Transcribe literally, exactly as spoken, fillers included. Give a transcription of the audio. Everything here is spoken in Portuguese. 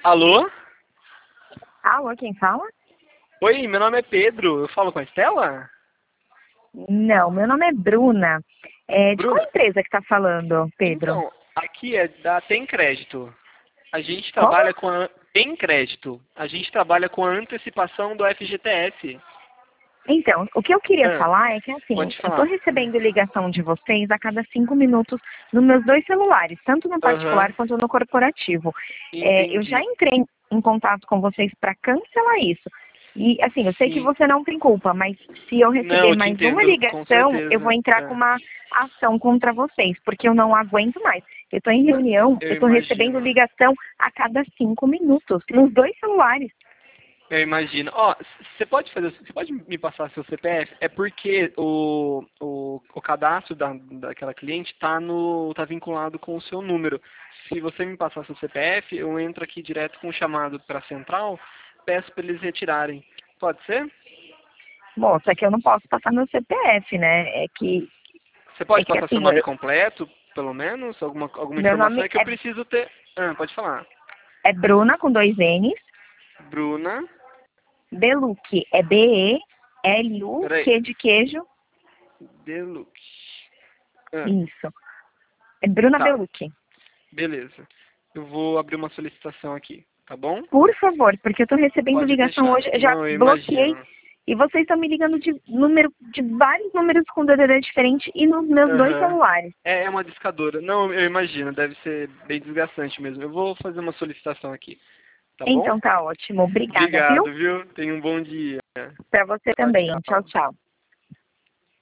Alô? Alô, quem fala? Oi, meu nome é Pedro. Eu falo com a Estela? Não, meu nome é Bruna. É, de qual Bruna? empresa que está falando, Pedro? Então, aqui é da Tem Crédito. A gente Como? trabalha com a Tem Crédito. A gente trabalha com a antecipação do F G T S. Então, o que eu queria Ah, falar é que, assim, pode eu estou falar. recebendo ligação de vocês a cada cinco minutos nos meus dois celulares, tanto no Aham, particular quanto no corporativo. É, eu já entendi. entrei em contato com vocês para cancelar isso. E, assim, eu sei que Sim. você não tem culpa, mas se eu Não, receber eu te mais uma entendo, com ligação, eu vou certeza. entrar com É, uma ação contra vocês, porque eu não aguento mais. Eu estou em reunião, eu eu estou recebendo imagino. ligação a cada cinco minutos, nos dois celulares. Eu imagino. Ó, você pode fazer, você pode me passar seu C P F? É porque o, o, o cadastro da, daquela cliente está no tá vinculado com o seu número. Se você me passar seu C P F, eu entro aqui direto com o chamado para a central, peço para eles retirarem. Pode ser? Moça, é que eu não posso passar meu C P F, né? É que, Você é pode que passar seu assim, nome eu- completo, pelo menos, alguma alguma meu informação nome é que eu é, preciso ter. Ah, pode falar. é Bruna com dois N's, Bruna. Beluque é Peraí. B-E-L-U-Q de queijo, Deluxe. Ah, isso. É Bruna tá. Beluque. Beleza. Eu vou abrir uma solicitação aqui, tá bom? Por favor, porque eu tô recebendo Pode ligação deixar. hoje, eu já Não, eu bloqueei imagino. e vocês estão me ligando de número, de vários números com D D D diferente e nos meus dois Aham. celulares. É, é uma discadora. Não, eu imagino. Deve ser bem desgastante mesmo. Eu vou fazer uma solicitação aqui, tá bom? Então tá ótimo. Obrigada, viu? Obrigado, viu? Tenha um bom dia. Pra você Tchau, também. Tchau, tchau. tchau.